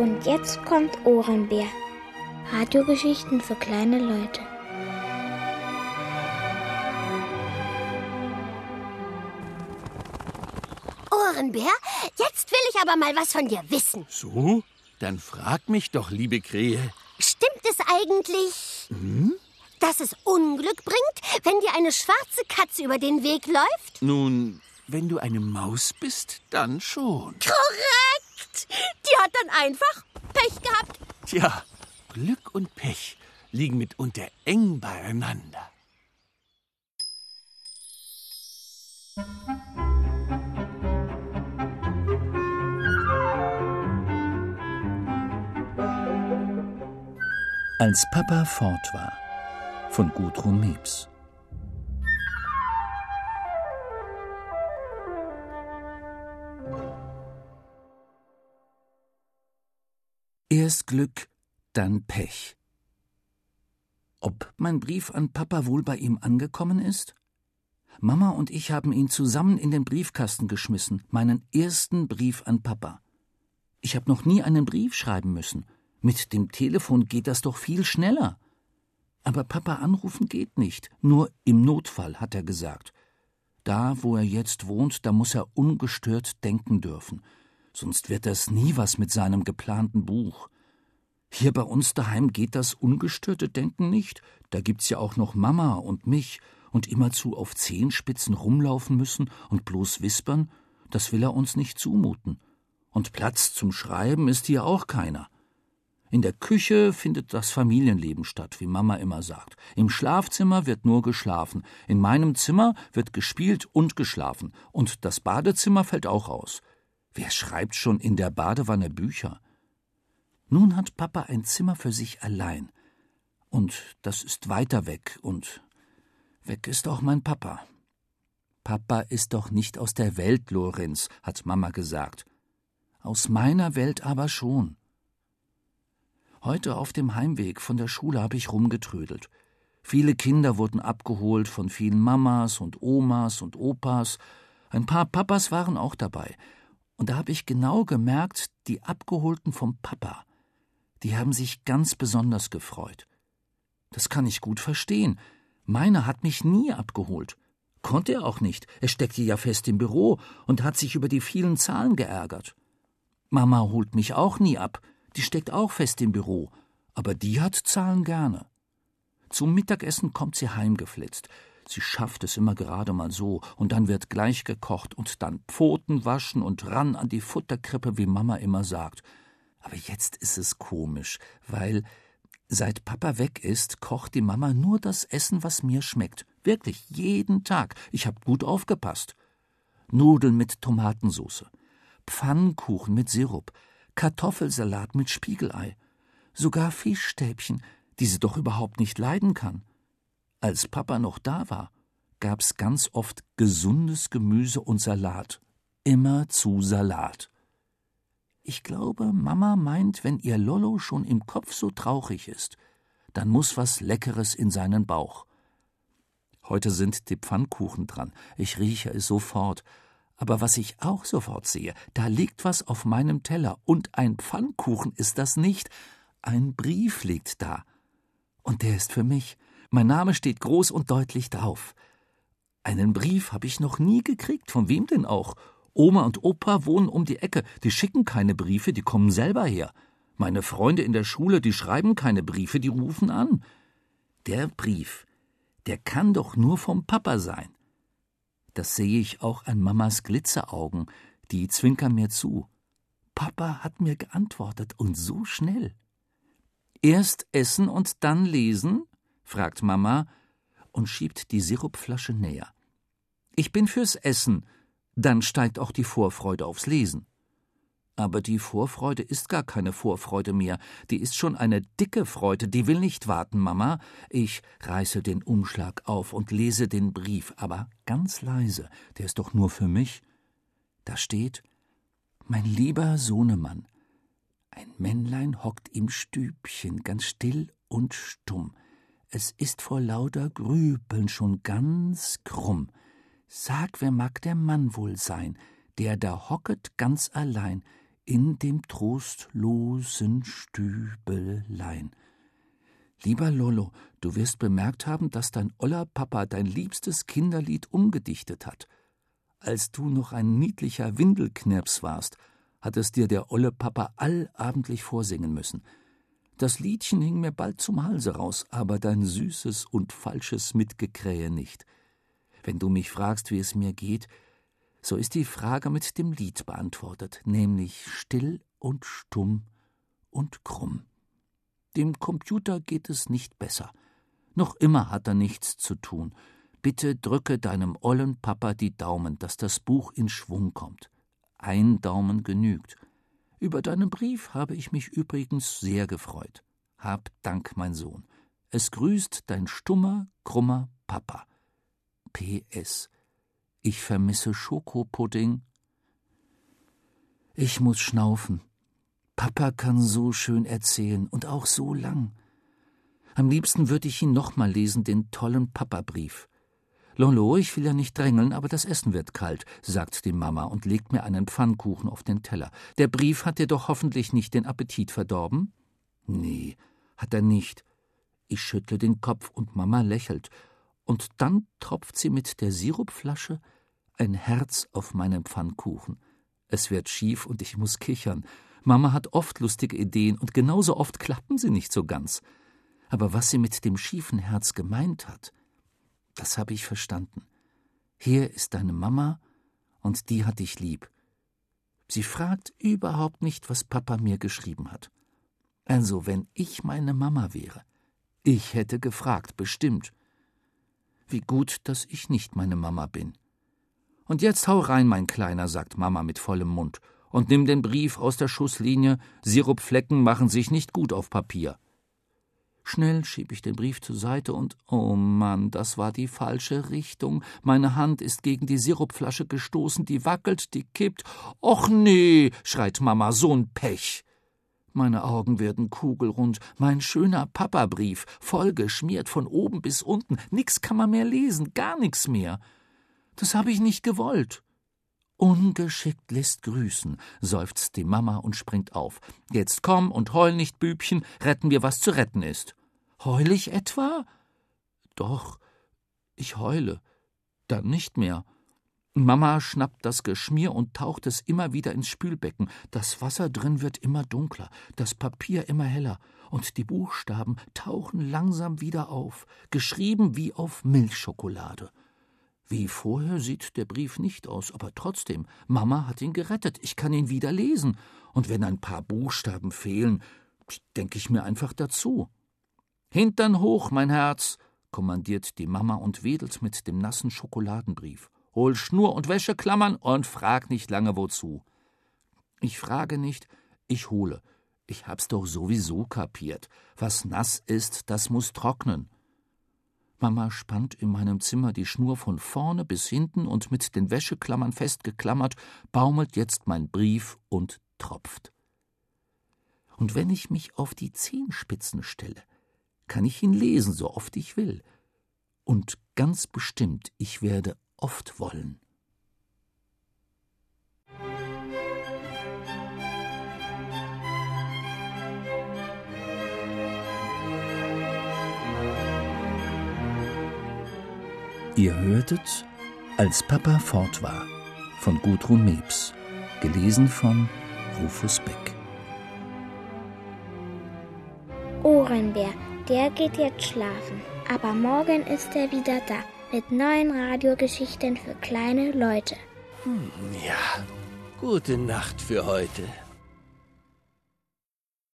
Und jetzt kommt Ohrenbär. Radiogeschichten für kleine Leute. Ohrenbär, jetzt will ich aber mal was von dir wissen. So? Dann frag mich doch, liebe Krähe. Stimmt es eigentlich, dass es Unglück bringt, wenn dir eine schwarze Katze über den Weg läuft? Nun, wenn du eine Maus bist, dann schon. Korrekt! Die hat dann einfach Pech gehabt. Tja, Glück und Pech liegen mitunter eng beieinander. Als Papa fort war, von Gudrun Miebs. Erst Glück, dann Pech. Ob mein Brief an Papa wohl bei ihm angekommen ist? Mama und ich haben ihn zusammen in den Briefkasten geschmissen, meinen ersten Brief an Papa. Ich habe noch nie einen Brief schreiben müssen. Mit dem Telefon geht das doch viel schneller. Aber Papa anrufen geht nicht, nur im Notfall, hat er gesagt. Da, wo er jetzt wohnt, da muss er ungestört denken dürfen. Sonst wird das nie was mit seinem geplanten Buch. Hier bei uns daheim geht das ungestörte Denken nicht. Da gibt's ja auch noch Mama und mich. Und immerzu auf Zehenspitzen rumlaufen müssen und bloß wispern, das will er uns nicht zumuten. Und Platz zum Schreiben ist hier auch keiner. In der Küche findet das Familienleben statt, wie Mama immer sagt. Im Schlafzimmer wird nur geschlafen. In meinem Zimmer wird gespielt und geschlafen. Und das Badezimmer fällt auch aus. Wer schreibt schon in der Badewanne Bücher? Nun hat Papa ein Zimmer für sich allein. Und das ist weiter weg. Und weg ist auch mein Papa. Papa ist doch nicht aus der Welt, Lorenz, hat Mama gesagt. Aus meiner Welt aber schon. Heute auf dem Heimweg von der Schule habe ich rumgetrödelt. Viele Kinder wurden abgeholt von vielen Mamas und Omas und Opas. Ein paar Papas waren auch dabei. Und da habe ich genau gemerkt, die Abgeholten vom Papa, die haben sich ganz besonders gefreut. Das kann ich gut verstehen. Meiner hat mich nie abgeholt. Konnte er auch nicht. Er steckte ja fest im Büro und hat sich über die vielen Zahlen geärgert. Mama holt mich auch nie ab. Die steckt auch fest im Büro, aber die hat Zahlen gerne. Zum Mittagessen kommt sie heimgeflitzt. Sie schafft es immer gerade mal so, und dann wird gleich gekocht und dann Pfoten waschen und ran an die Futterkrippe, wie Mama immer sagt. Aber jetzt ist es komisch, weil seit Papa weg ist, kocht die Mama nur das Essen, was mir schmeckt. Wirklich, jeden Tag. Ich hab gut aufgepasst. Nudeln mit Tomatensauce, Pfannkuchen mit Sirup, Kartoffelsalat mit Spiegelei, sogar Fischstäbchen, die sie doch überhaupt nicht leiden kann. Als Papa noch da war, gab's ganz oft gesundes Gemüse und Salat. Immer zu Salat. Ich glaube, Mama meint, wenn ihr Lollo schon im Kopf so traurig ist, dann muss was Leckeres in seinen Bauch. Heute sind die Pfannkuchen dran. Ich rieche es sofort. Aber was ich auch sofort sehe, da liegt was auf meinem Teller. Und ein Pfannkuchen ist das nicht. Ein Brief liegt da. Und der ist für mich. Mein Name steht groß und deutlich drauf. Einen Brief habe ich noch nie gekriegt. Von wem denn auch? Oma und Opa wohnen um die Ecke. Die schicken keine Briefe, die kommen selber her. Meine Freunde in der Schule, die schreiben keine Briefe, die rufen an. Der Brief, der kann doch nur vom Papa sein. Das sehe ich auch an Mamas Glitzeraugen, die zwinkern mir zu. Papa hat mir geantwortet und so schnell. Erst essen und dann lesen? Fragt Mama und schiebt die Sirupflasche näher. Ich bin fürs Essen, dann steigt auch die Vorfreude aufs Lesen. Aber die Vorfreude ist gar keine Vorfreude mehr, die ist schon eine dicke Freude, die will nicht warten, Mama. Ich reiße den Umschlag auf und lese den Brief, aber ganz leise, der ist doch nur für mich. Da steht: Mein lieber Sohnemann, ein Männlein hockt im Stübchen, ganz still und stumm. Es ist vor lauter Grübeln schon ganz krumm. Sag, wer mag der Mann wohl sein, der da hocket ganz allein, in dem trostlosen Stübelein. Lieber Lollo, du wirst bemerkt haben, dass dein oller Papa dein liebstes Kinderlied umgedichtet hat. Als du noch ein niedlicher Windelknirps warst, hat es dir der olle Papa allabendlich vorsingen müssen. Das Liedchen hing mir bald zum Halse raus, aber dein süßes und falsches Mitgekrähe nicht. Wenn du mich fragst, wie es mir geht, so ist die Frage mit dem Lied beantwortet, nämlich still und stumm und krumm. Dem Computer geht es nicht besser. Noch immer hat er nichts zu tun. Bitte drücke deinem ollen Papa die Daumen, dass das Buch in Schwung kommt. 1 Daumen genügt. Über deinen Brief habe ich mich übrigens sehr gefreut. Hab Dank, mein Sohn. Es grüßt dein stummer, krummer Papa. P.S. Ich vermisse Schokopudding. Ich muss schnaufen. Papa kann so schön erzählen und auch so lang. Am liebsten würde ich ihn noch mal lesen, den tollen Papa-Brief. Lolo, ich will ja nicht drängeln, aber das Essen wird kalt, sagt die Mama und legt mir einen Pfannkuchen auf den Teller. Der Brief hat dir doch hoffentlich nicht den Appetit verdorben? Nee, hat er nicht. Ich schüttle den Kopf und Mama lächelt. Und dann tropft sie mit der Sirupflasche ein Herz auf meinen Pfannkuchen. Es wird schief und ich muss kichern. Mama hat oft lustige Ideen und genauso oft klappen sie nicht so ganz. Aber was sie mit dem schiefen Herz gemeint hat, das habe ich verstanden. Hier ist deine Mama und die hat dich lieb. Sie fragt überhaupt nicht, was Papa mir geschrieben hat. Also, wenn ich meine Mama wäre, ich hätte gefragt, bestimmt. Wie gut, dass ich nicht meine Mama bin. Und jetzt hau rein, mein Kleiner, sagt Mama mit vollem Mund, und nimm den Brief aus der Schusslinie, Sirupflecken machen sich nicht gut auf Papier. Schnell schieb ich den Brief zur Seite und, oh Mann, das war die falsche Richtung. Meine Hand ist gegen die Sirupflasche gestoßen, die wackelt, die kippt. Och nee, schreit Mama, so ein Pech. Meine Augen werden kugelrund, mein schöner Papa-Brief, vollgeschmiert von oben bis unten, nix kann man mehr lesen, gar nix mehr. Das habe ich nicht gewollt. Ungeschickt lässt grüßen, seufzt die Mama und springt auf. Jetzt komm und heul nicht, Bübchen, retten wir, was zu retten ist. Heul ich etwa? Doch, ich heule. Dann nicht mehr. Mama schnappt das Geschmier und taucht es immer wieder ins Spülbecken. Das Wasser drin wird immer dunkler, das Papier immer heller, und die Buchstaben tauchen langsam wieder auf, geschrieben wie auf Milchschokolade. Wie vorher sieht der Brief nicht aus, aber trotzdem, Mama hat ihn gerettet, ich kann ihn wieder lesen. Und wenn ein paar Buchstaben fehlen, denke ich mir einfach dazu. Hintern hoch, mein Herz, kommandiert die Mama und wedelt mit dem nassen Schokoladenbrief. Hol Schnur und Wäscheklammern und frag nicht lange wozu. Ich frage nicht, ich hole. Ich hab's doch sowieso kapiert. Was nass ist, das muss trocknen. Mama spannt in meinem Zimmer die Schnur von vorne bis hinten und mit den Wäscheklammern festgeklammert, baumelt jetzt mein Brief und tropft. Und wenn ich mich auf die Zehenspitzen stelle, kann ich ihn lesen, so oft ich will. Und ganz bestimmt, ich werde oft wollen. Ihr hörtet »Als Papa fort war« von Gudrun Mebs, gelesen von Rufus Beck. Ohrenbär, der geht jetzt schlafen, aber morgen ist er wieder da mit neuen Radiogeschichten für kleine Leute. Ja, gute Nacht für heute.